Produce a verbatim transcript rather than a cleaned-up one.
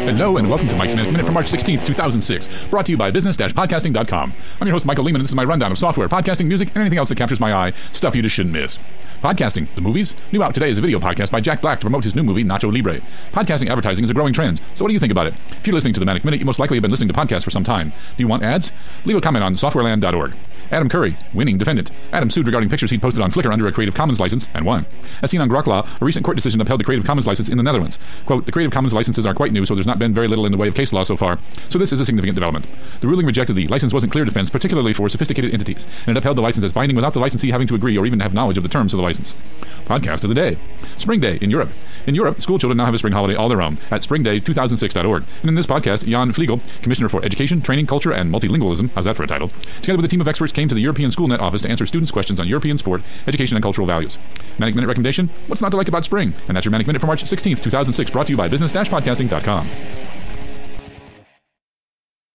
Hello and welcome to Mike's Manic Minute for March sixteenth, two thousand six, brought to you by business dash podcasting dot com. I'm your host, Michael Lehman, and this is my rundown of software, podcasting, music, and anything else that captures my eye, stuff you just shouldn't miss. Podcasting, the movies? New out today is a video podcast by Jack Black to promote his new movie, Nacho Libre. Podcasting advertising is a growing trend, so what do you think about it? If you're listening to the Manic Minute, you most likely have been listening to podcasts for some time. Do you want ads? Leave a comment on softwareland dot org. Adam Curry, winning defendant. Adam sued regarding pictures he'd posted on Flickr under a Creative Commons license, and won. As seen on Grok Law, a recent court decision upheld the Creative Commons license in the Netherlands. Quote, the Creative Commons licenses are quite new, so there's not been very little in the way of case law so far, so this is a significant development. The ruling rejected the license wasn't clear defense, particularly for sophisticated entities, and it upheld the license as binding without the licensee having to agree or even have knowledge of the terms of the license. Podcast of the day. Spring Day in Europe. In Europe, school children now have a spring holiday all their own at spring day two thousand six dot org. And in this podcast, Jan Flegel, Commissioner for Education, Training, Culture, and Multilingualism, how's that for a title, together with a team of experts came to the European SchoolNet office to answer students' questions on European sport, education, and cultural values. Manic Minute recommendation? What's not to like about spring? And that's your Manic Minute for March sixteenth, two thousand six, brought to you by business dash podcasting dot com.